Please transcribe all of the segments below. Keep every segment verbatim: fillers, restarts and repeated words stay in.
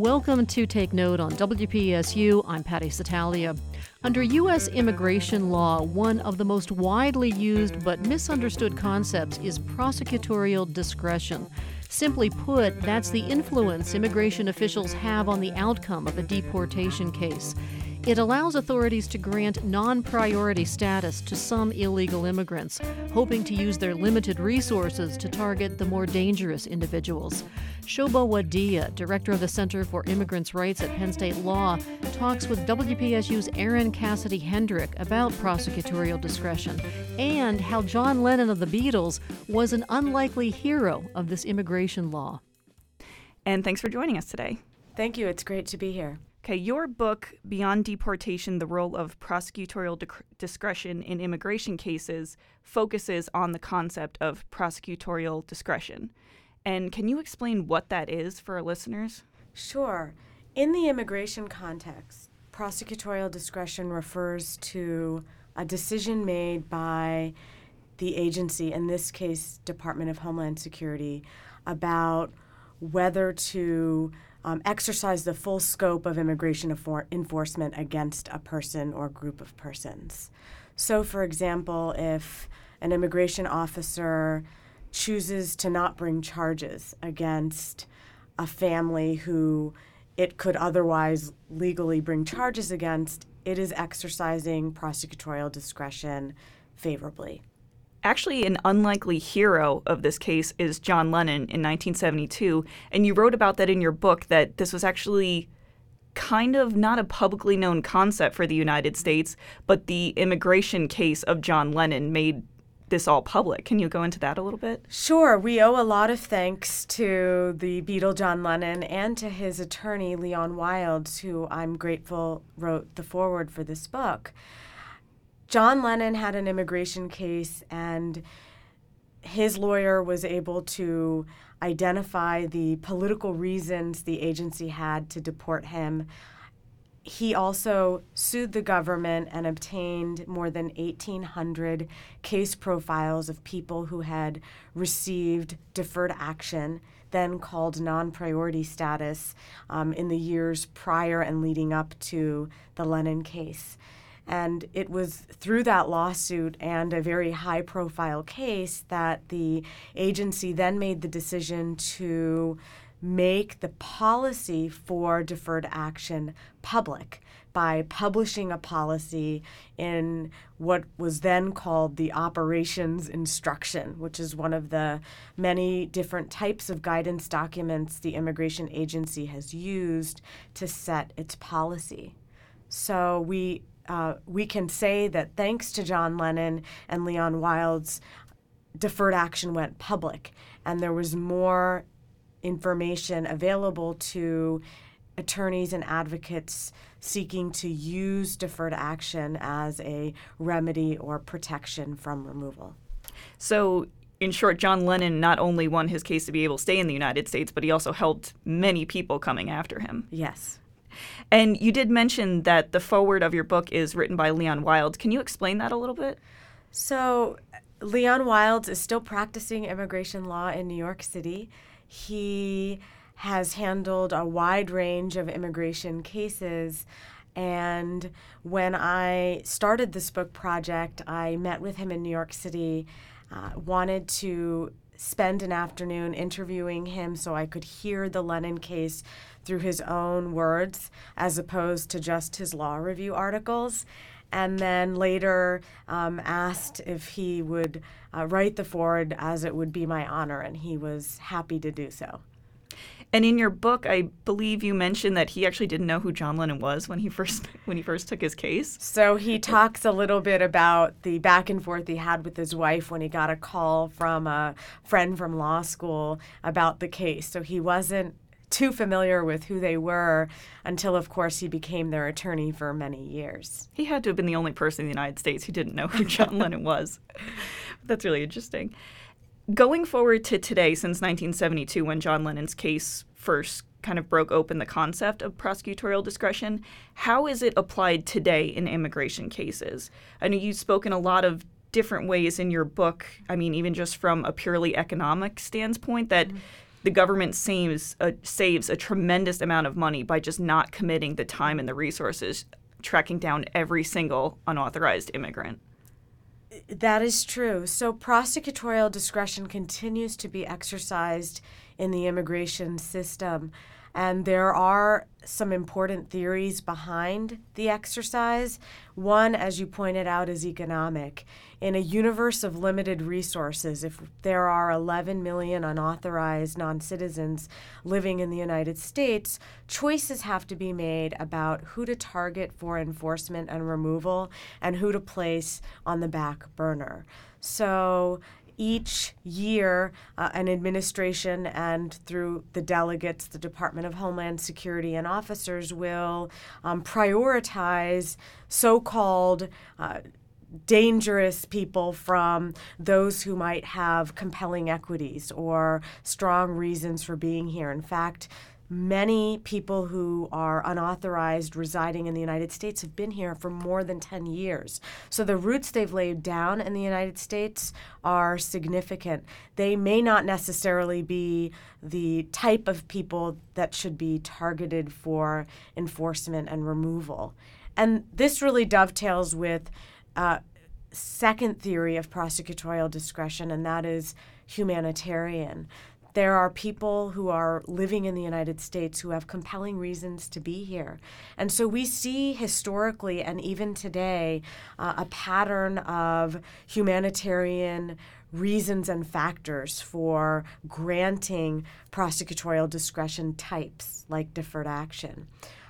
Welcome to Take Note on W P S U. I'm Patty Satalia. Under U S immigration law, one of the most widely used but misunderstood concepts is prosecutorial discretion. Simply put, that's the influence immigration officials have on the outcome of a deportation case. It allows authorities to grant non-priority status to some illegal immigrants, hoping to use their limited resources to target the more dangerous individuals. Shobha Wadia, director of the Center for Immigrants' Rights at Penn State Law, talks with W P S U's Aaron Cassidy Hendrick about prosecutorial discretion and how John Lennon of the Beatles was an unlikely hero of this immigration law. And thanks for joining us today. Thank you. It's great to be here. Okay, your book, Beyond Deportation, The Role of Prosecutorial Dic- Discretion in Immigration Cases, focuses on the concept of prosecutorial discretion. And can you explain what that is for our listeners? Sure. In the immigration context, prosecutorial discretion refers to a decision made by the agency, in this case, Department of Homeland Security, about whether to Um, exercise the full scope of immigration enfor- enforcement against a person or group of persons. So, for example, if an immigration officer chooses to not bring charges against a family who it could otherwise legally bring charges against, it is exercising prosecutorial discretion favorably. Actually, an unlikely hero of this case is John Lennon in nineteen seventy-two, and you wrote about that in your book, that this was actually kind of not a publicly known concept for the United States, but the immigration case of John Lennon made this all public. Can you go into that a little bit? Sure. We owe a lot of thanks to the Beatle John Lennon and to his attorney, Leon Wilds, who I'm grateful wrote the foreword for this book. John Lennon had an immigration case, and his lawyer was able to identify the political reasons the agency had to deport him. He also sued the government and obtained more than eighteen hundred case profiles of people who had received deferred action, then called non-priority status, um, in the years prior and leading up to the Lennon case. And it was through that lawsuit and a very high-profile case that the agency then made the decision to make the policy for deferred action public by publishing a policy in what was then called the operations instruction, which is one of the many different types of guidance documents the immigration agency has used to set its policy. So we Uh, we can say that thanks to John Lennon and Leon Wilds, deferred action went public, and there was more information available to attorneys and advocates seeking to use deferred action as a remedy or protection from removal. So, in short, John Lennon not only won his case to be able to stay in the United States, but he also helped many people coming after him. Yes. And you did mention that the foreword of your book is written by Leon Wilds. Can you explain that a little bit? So Leon Wilds is still practicing immigration law in New York City. He has handled a wide range of immigration cases. And when I started this book project, I met with him in New York City, uh, wanted to spend an afternoon interviewing him so I could hear the Lennon case through his own words as opposed to just his law review articles, and then later um, asked if he would uh, write the foreword, as it would be my honor, and he was happy to do so. And in your book, I believe you mentioned that he actually didn't know who John Lennon was when he first when he first took his case. So he talks a little bit about the back and forth he had with his wife when he got a call from a friend from law school about the case. So he wasn't too familiar with who they were until, of course, he became their attorney for many years. He had to have been the only person in the United States who didn't know who John Lennon was. That's really interesting. Going forward to today, since nineteen seventy-two, when John Lennon's case first kind of broke open the concept of prosecutorial discretion, how is it applied today in immigration cases? I know you've spoken a lot of different ways in your book, I mean, even just from a purely economic standpoint, that mm-hmm. the government saves a, saves a tremendous amount of money by just not committing the time and the resources tracking down every single unauthorized immigrant. That is true. So prosecutorial discretion continues to be exercised in the immigration system. And there are some important theories behind the exercise. One, as you pointed out, is economic. In a universe of limited resources, if there are eleven million unauthorized non-citizens living in the United States, choices have to be made about who to target for enforcement and removal and who to place on the back burner. So each year, uh, an administration and through the delegates, the Department of Homeland Security and officers will um, prioritize so-called uh, dangerous people from those who might have compelling equities or strong reasons for being here. In fact, many people who are unauthorized residing in the United States have been here for more than ten years. So the roots they've laid down in the United States are significant. They may not necessarily be the type of people that should be targeted for enforcement and removal. And this really dovetails with uh, second theory of prosecutorial discretion, and that is humanitarian. There are people who are living in the United States who have compelling reasons to be here. And so we see historically and even today uh, a pattern of humanitarian reasons and factors for granting prosecutorial discretion types like deferred action.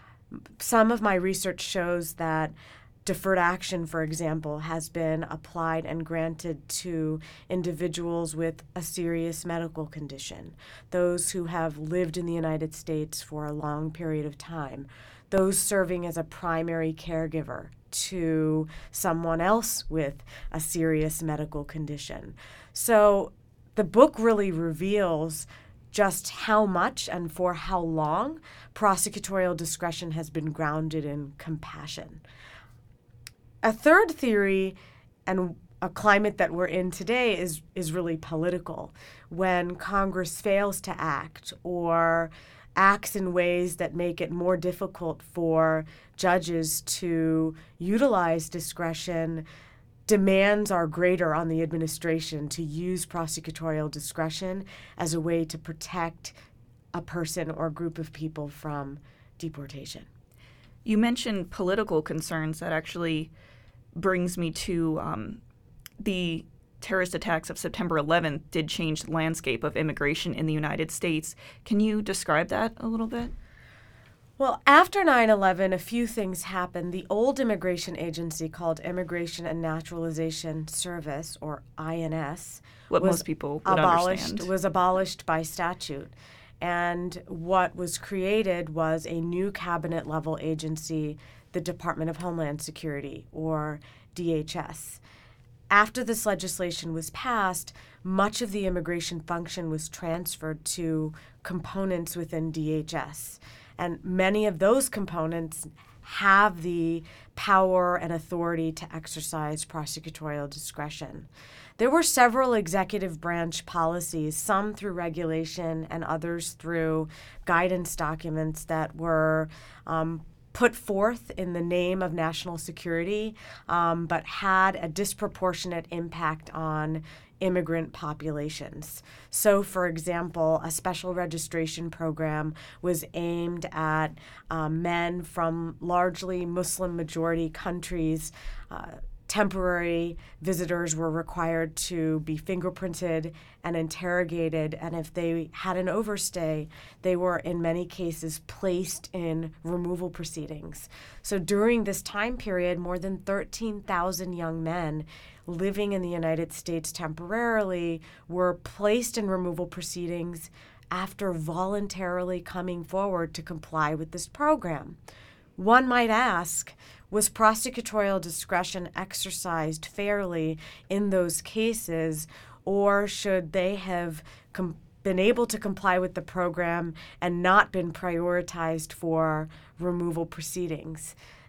Some of my research shows that deferred action, for example, has been applied and granted to individuals with a serious medical condition, those who have lived in the United States for a long period of time, those serving as a primary caregiver to someone else with a serious medical condition. So the book really reveals just how much and for how long prosecutorial discretion has been grounded in compassion. A third theory, and a climate that we're in today, is, is really political. When Congress fails to act or acts in ways that make it more difficult for judges to utilize discretion, demands are greater on the administration to use prosecutorial discretion as a way to protect a person or group of people from deportation. You mentioned political concerns. That actually brings me to um, the terrorist attacks of September eleventh did change the landscape of immigration in the United States. Can you describe that a little bit? Well, after nine eleven, a few things happened. The old immigration agency called Immigration and Naturalization Service, or I N S, what was most people would abolished, understand. was abolished by statute. And what was created was a new cabinet-level agency, the Department of Homeland Security, or D H S. After this legislation was passed, much of the immigration function was transferred to components within D H S. And many of those components have the power and authority to exercise prosecutorial discretion. There were several executive branch policies, some through regulation and others through guidance documents that were um, put forth in the name of national security, um, but had a disproportionate impact on immigrant populations. So, for example, a special registration program was aimed at uh, men from largely Muslim-majority countries. Uh, temporary visitors were required to be fingerprinted and interrogated, and if they had an overstay, they were in many cases placed in removal proceedings. So during this time period, more than thirteen thousand young men living in the United States temporarily were placed in removal proceedings after voluntarily coming forward to comply with this program. One might ask, was prosecutorial discretion exercised fairly in those cases, or should they have com- been able to comply with the program and not been prioritized for removal proceedings?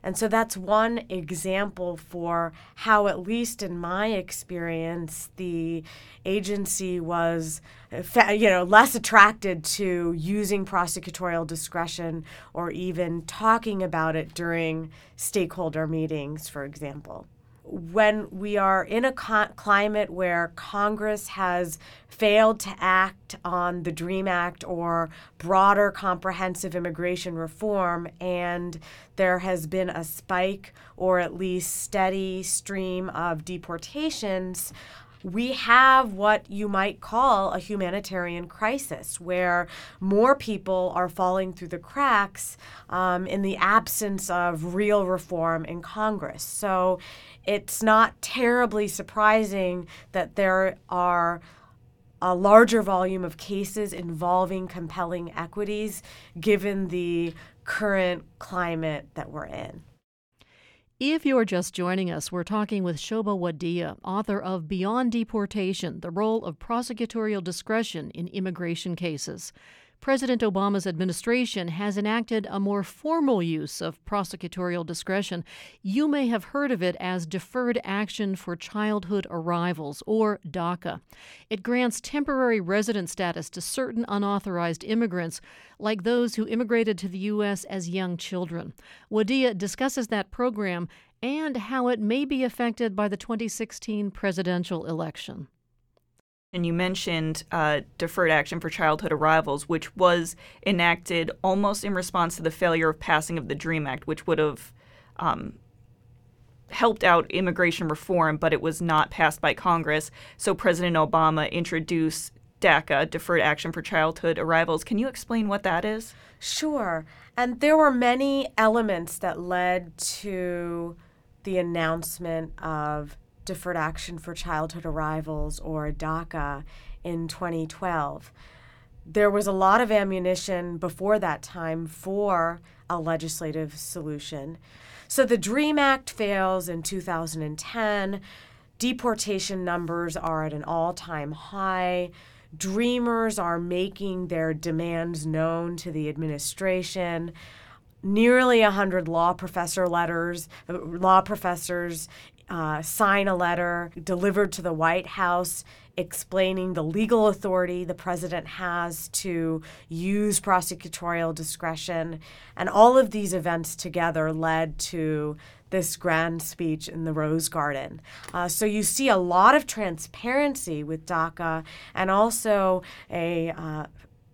And so that's one example for how, at least in my experience, the agency was, you know, less attracted to using prosecutorial discretion or even talking about it during stakeholder meetings, for example. When we are in a co- climate where Congress has failed to act on the DREAM Act or broader comprehensive immigration reform, and there has been a spike or at least steady stream of deportations, we have what you might call a humanitarian crisis, where more people are falling through the cracks um, in the absence of real reform in Congress. So it's not terribly surprising that there are a larger volume of cases involving compelling equities, given the current climate that we're in. If you're just joining us, we're talking with Shobha Wadia, author of Beyond Deportation, The Role of Prosecutorial Discretion in Immigration Cases. President Obama's administration has enacted a more formal use of prosecutorial discretion. You may have heard of it as Deferred Action for Childhood Arrivals, or DACA. It grants temporary resident status to certain unauthorized immigrants, like those who immigrated to the U S as young children. Wadia discusses that program and how it may be affected by the twenty sixteen presidential election. And you mentioned uh, Deferred Action for Childhood Arrivals, which was enacted almost in response to the failure of passing of the DREAM Act, which would have um, helped out immigration reform, but it was not passed by Congress. So President Obama introduced DACA, Deferred Action for Childhood Arrivals. Can you explain what that is? Sure. And there were many elements that led to the announcement of Deferred Action for Childhood Arrivals, or DACA, in twenty twelve. There was a lot of ammunition before that time for a legislative solution. So the DREAM Act fails in two thousand ten. Deportation numbers are at an all-time high. Dreamers are making their demands known to the administration. Nearly one hundred law professor letters, law professors Uh, sign a letter delivered to the White House explaining the legal authority the president has to use prosecutorial discretion. And all of these events together led to this grand speech in the Rose Garden. Uh, so you see a lot of transparency with DACA, and also a uh,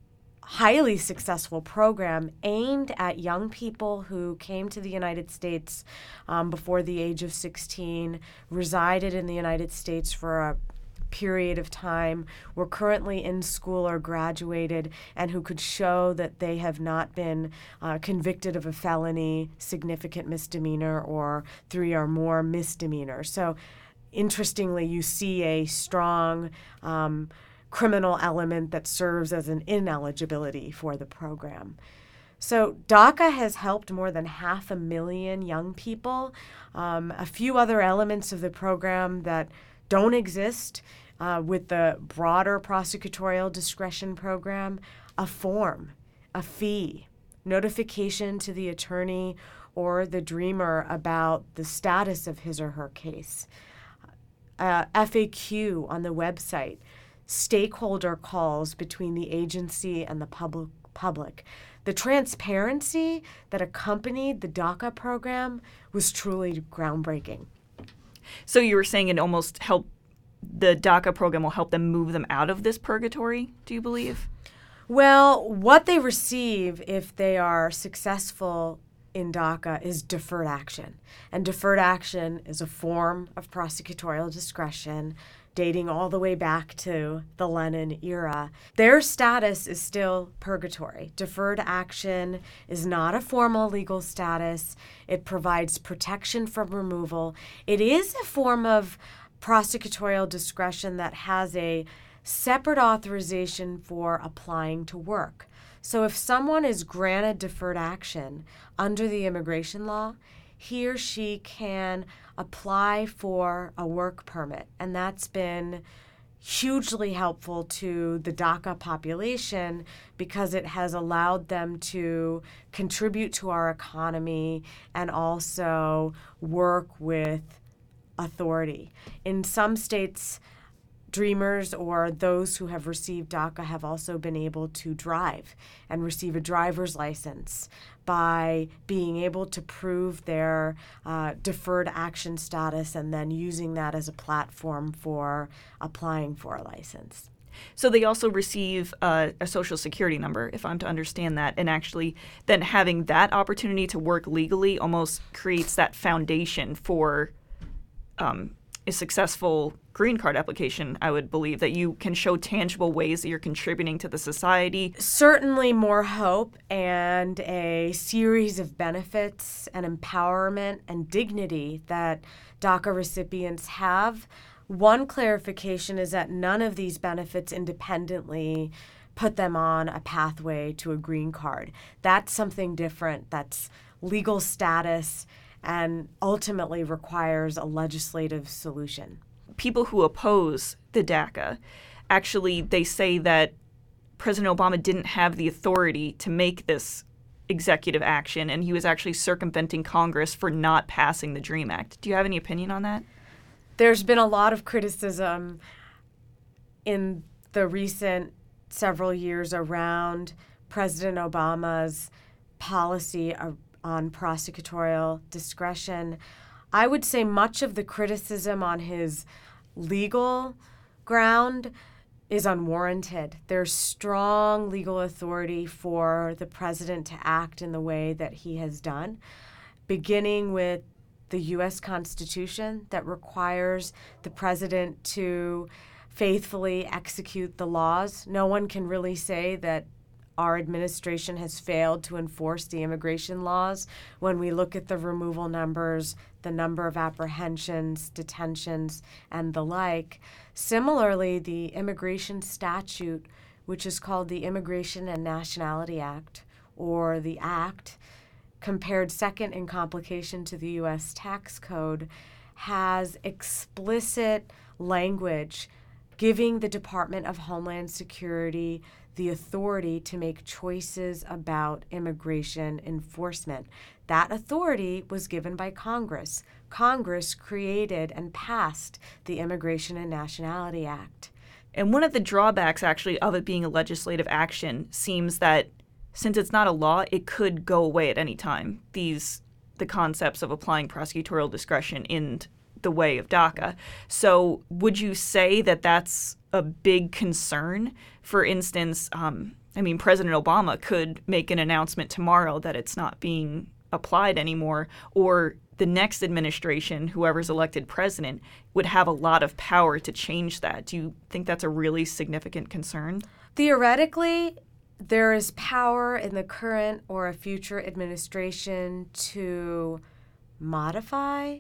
highly successful program aimed at young people who came to the United States um, before the age of sixteen, resided in the United States for a period of time, were currently in school or graduated, and who could show that they have not been uh, convicted of a felony, significant misdemeanor, or three or more misdemeanors. So interestingly, you see a strong um, criminal element that serves as an ineligibility for the program. So DACA has helped more than half a million young people. Um, a few other elements of the program that don't exist uh, with the broader prosecutorial discretion program: a form, a fee, notification to the attorney or the dreamer about the status of his or her case, uh, F A Q on the website, stakeholder calls between the agency and the public. public. The transparency that accompanied the DACA program was truly groundbreaking. So you were saying it almost helped, the DACA program will help them move them out of this purgatory, do you believe? Well, what they receive if they are successful in DACA is deferred action. And deferred action is a form of prosecutorial discretion dating all the way back to the Lenin era. Their status is still purgatory. Deferred action is not a formal legal status. It provides protection from removal. It is a form of prosecutorial discretion that has a separate authorization for applying to work. So if someone is granted deferred action under the immigration law, he or she can apply for a work permit. And that's been hugely helpful to the DACA population because it has allowed them to contribute to our economy and also work with authority. In some states, Dreamers or those who have received DACA have also been able to drive and receive a driver's license by being able to prove their uh, deferred action status and then using that as a platform for applying for a license. So they also receive uh, a social security number, if I'm to understand that, and actually then having that opportunity to work legally almost creates that foundation for um, a successful green card application, I would believe, that you can show tangible ways that you're contributing to the society. Certainly more hope and a series of benefits and empowerment and dignity that DACA recipients have. One clarification is that none of these benefits independently put them on a pathway to a green card. That's something different. That's legal status and ultimately requires a legislative solution. People who oppose the DACA, actually, they say that President Obama didn't have the authority to make this executive action, and he was actually circumventing Congress for not passing the DREAM Act. Do you have any opinion on that? There's been a lot of criticism in the recent several years around President Obama's policy on prosecutorial discretion. I would say much of the criticism on his legal ground is unwarranted. There's strong legal authority for the president to act in the way that he has done, beginning with the U S Constitution that requires the president to faithfully execute the laws. No one can really say that our administration has failed to enforce the immigration laws when we look at the removal numbers, the number of apprehensions, detentions, and the like. Similarly, the immigration statute, which is called the Immigration and Nationality Act, or the Act, compared second in complication to the U S tax code, has explicit language giving the Department of Homeland Security the authority to make choices about immigration enforcement. That authority was given by Congress. Congress created and passed the Immigration and Nationality Act. And one of the drawbacks, actually, of it being a legislative action seems that since it's not a law, it could go away at any time. These, the concepts of applying prosecutorial discretion in the way of DACA. So would you say that that's a big concern? For instance, um, I mean, President Obama could make an announcement tomorrow that it's not being applied anymore, or the next administration, whoever's elected president, would have a lot of power to change that. Do you think that's a really significant concern? Theoretically, there is power in the current or a future administration to modify,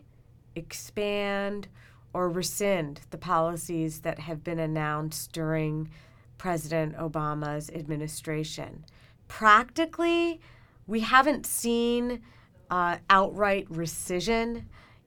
expand, or rescind the policies that have been announced during President Obama's administration. Practically, we haven't seen uh, outright rescission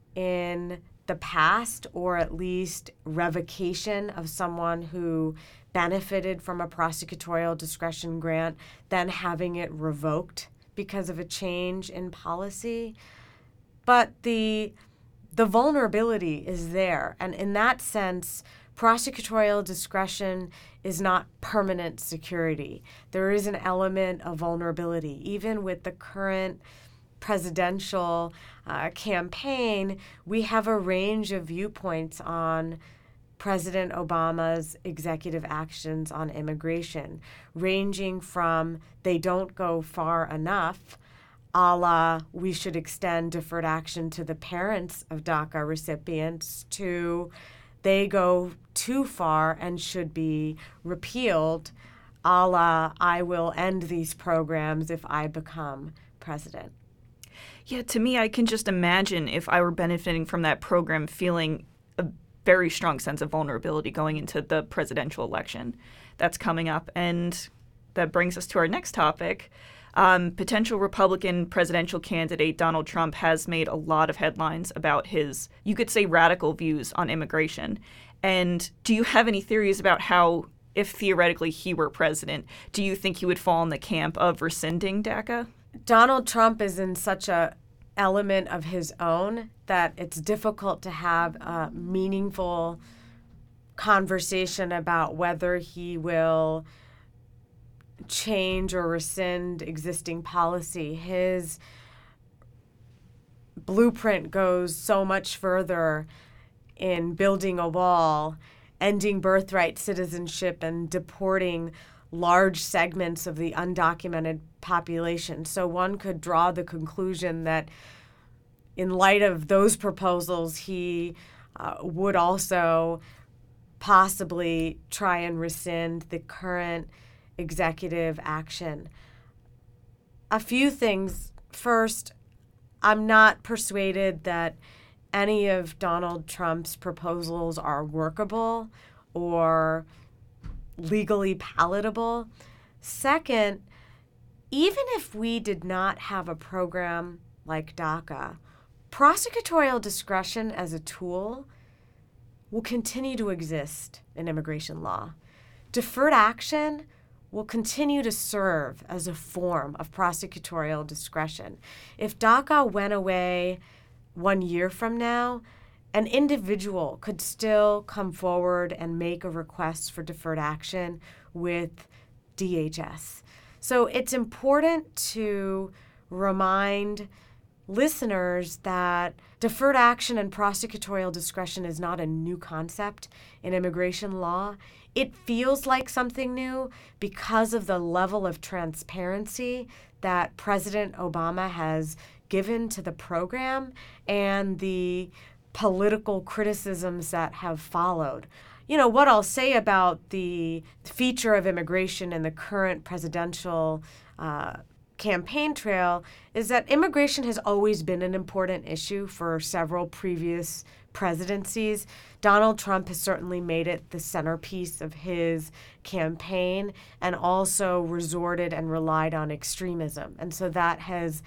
in the past, or at least revocation of someone who benefited from a prosecutorial discretion grant, then having it revoked because of a change in policy. But the the vulnerability is there, and in that sense, prosecutorial discretion is not permanent security. There is an element of vulnerability. Even with the current presidential uh, campaign, we have a range of viewpoints on President Obama's executive actions on immigration, ranging from they don't go far enough, a la we should extend deferred action to the parents of DACA recipients, to they go too far and should be repealed, a la I will end these programs if I become president. Yeah, to me, I can just imagine if I were benefiting from that program feeling a very strong sense of vulnerability going into the presidential election that's coming up. And that brings us to our next topic. Um, potential Republican presidential candidate Donald Trump has made a lot of headlines about his, you could say, radical views on immigration. And do you have any theories about how, if theoretically he were president, do you think he would fall in the camp of rescinding DACA? Donald Trump is in such a element of his own that it's difficult to have a meaningful conversation about whether he will change or rescind existing policy. His blueprint goes so much further in building a wall, ending birthright citizenship, and deporting large segments of the undocumented population. So one could draw the conclusion that in light of those proposals, he uh, would also possibly try and rescind the current executive action. A few things. First, I'm not persuaded that any of Donald Trump's proposals are workable or legally palatable. Second, even if we did not have a program like DACA, prosecutorial discretion as a tool will continue to exist in immigration law. Deferred action will continue to serve as a form of prosecutorial discretion. If DACA went away one year from now, an individual could still come forward and make a request for deferred action with D H S. So it's important to remind listeners that deferred action and prosecutorial discretion is not a new concept in immigration law. It feels like something new because of the level of transparency that President Obama has given to the program and the political criticisms that have followed. You know, what I'll say about the feature of immigration in the current presidential uh, campaign trail is that immigration has always been an important issue for several previous presidencies. Donald Trump has certainly made it the centerpiece of his campaign and also resorted and relied on extremism. And so that has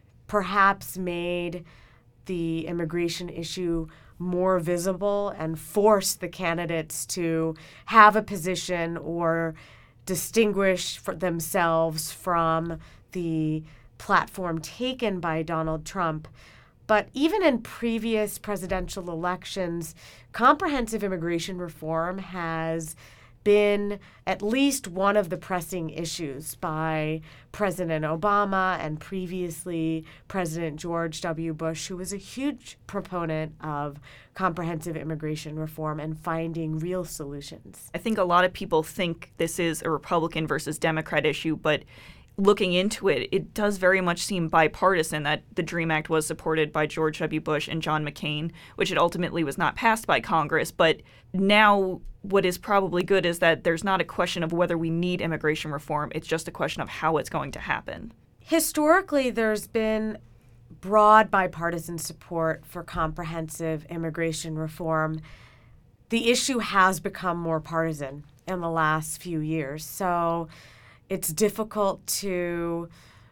perhaps made the immigration issue more visible and forced the candidates to have a position or distinguish for themselves from the platform taken by Donald Trump. But even in previous presidential elections, comprehensive immigration reform has been at least one of the pressing issues by President Obama and previously President George W. Bush, who was a huge proponent of comprehensive immigration reform and finding real solutions. I think a lot of people think this is a Republican versus Democrat issue, but looking into it, it does very much seem bipartisan that the DREAM Act was supported by George W. Bush and John McCain, which it ultimately was not passed by Congress. But now what is probably good is that there's not a question of whether we need immigration reform. It's just a question of how it's going to happen. Historically, there's been broad bipartisan support for comprehensive immigration reform. The issue has become more partisan in the last few years. So it's difficult to,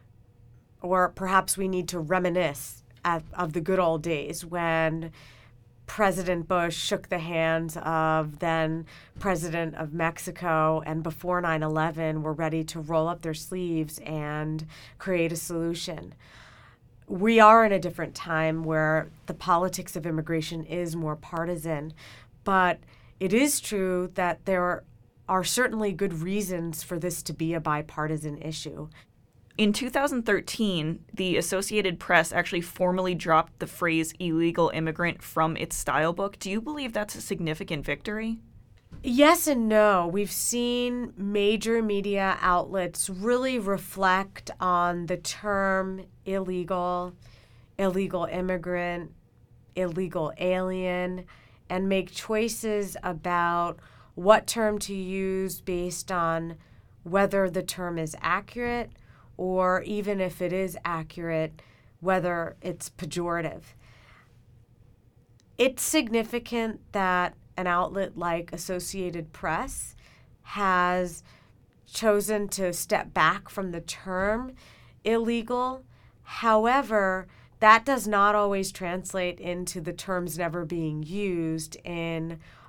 or perhaps we need to reminisce at, of the good old days when President Bush shook the hands of then President of Mexico and before nine eleven were ready to roll up their sleeves and create a solution. We are in a different time where the politics of immigration is more partisan, but it is true that there are are certainly good reasons for this to be a bipartisan issue. In two thousand thirteen, the Associated Press actually formally dropped the phrase illegal immigrant from its style book. Do you believe that's a significant victory? Yes and no. We've seen major media outlets really reflect on the term illegal, illegal immigrant, illegal alien, and make choices about what term to use based on whether the term is accurate or even if it is accurate, whether it's pejorative. It's significant that an outlet like Associated Press has chosen to step back from the term illegal. However, that does not always translate into the terms never being used in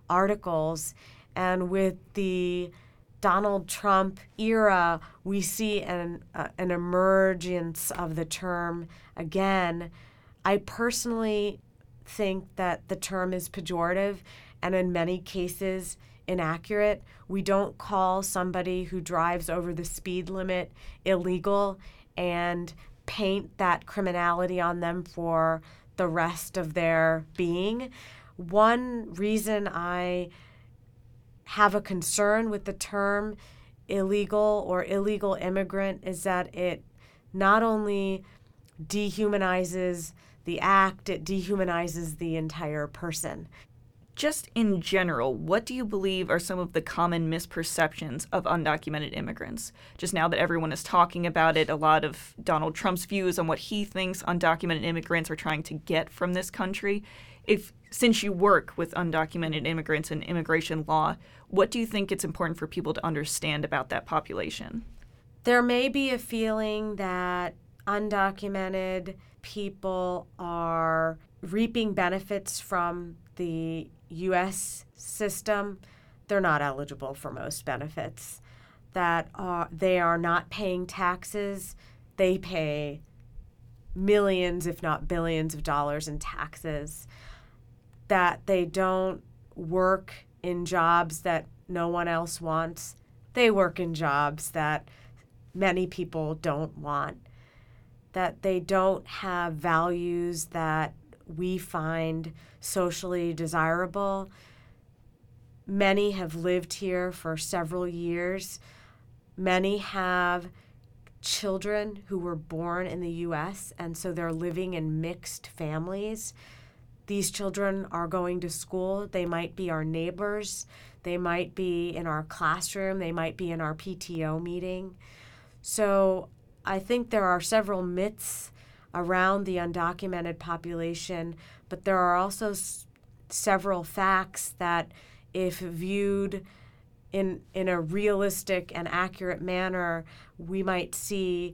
articles. And with the Donald Trump era, we see an, uh, an emergence of the term again. I personally think that the term is pejorative and in many cases inaccurate. We don't call somebody who drives over the speed limit illegal and paint that criminality on them for the rest of their being. One reason I have a concern with the term illegal or illegal immigrant is that it not only dehumanizes the act, it dehumanizes the entire person. Just in general, what do you believe are some of the common misperceptions of undocumented immigrants? Just now that everyone is talking about it, a lot of Donald Trump's views on what he thinks undocumented immigrants are trying to get from this country. If, since you work with undocumented immigrants and immigration law, what do you think it's important for people to understand about that population? There may be a feeling that undocumented people are reaping benefits from the U S system. They're not eligible for most benefits. That are, they are not paying taxes. They pay millions, if not billions of dollars in taxes. That they don't work in jobs that no one else wants. They work in jobs that many people don't want. That they don't have values that we find socially desirable. Many have lived here for several years. Many have children who were born in the U S, and so they're living in mixed families. These children are going to school. They might be our neighbors. They might be in our classroom. They might be in our P T O meeting. So I think there are several myths around the undocumented population, but there are also s- several facts that, if viewed in in a realistic and accurate manner, we might see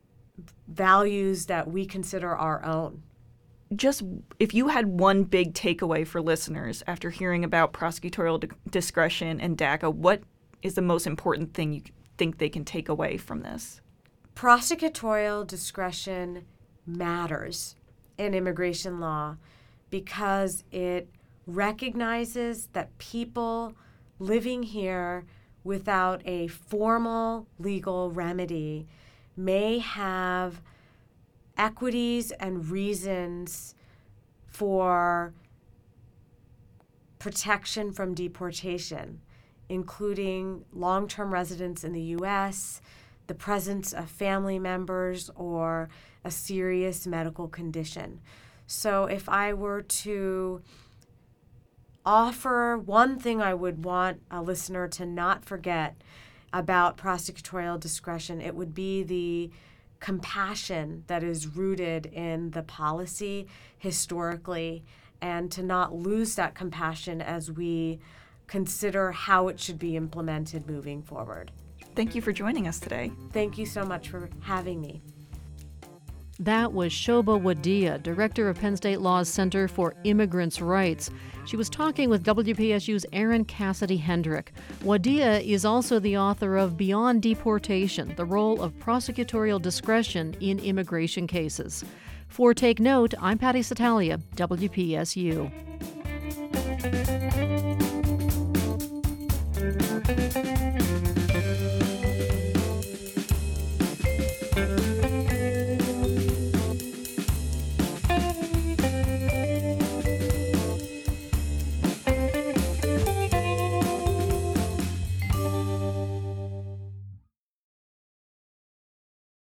values that we consider our own. Just if you had one big takeaway for listeners after hearing about prosecutorial di- discretion and DACA, what is the most important thing you think they can take away from this? Prosecutorial discretion matters in immigration law because it recognizes that people living here without a formal legal remedy may have equities and reasons for protection from deportation, including long-term residence in the U S, the presence of family members, or a serious medical condition. So if I were to offer one thing I would want a listener to not forget about prosecutorial discretion, it would be the compassion that is rooted in the policy historically, and to not lose that compassion as we consider how it should be implemented moving forward. Thank you for joining us today. Thank you so much for having me. That was Shobha Wadia, director of Penn State Law's Center for Immigrants' Rights. She was talking with W P S U's Erin Cassidy Hendrick. Wadia is also the author of Beyond Deportation, the Role of Prosecutorial Discretion in Immigration Cases. For Take Note, I'm Patty Satalia, W P S U.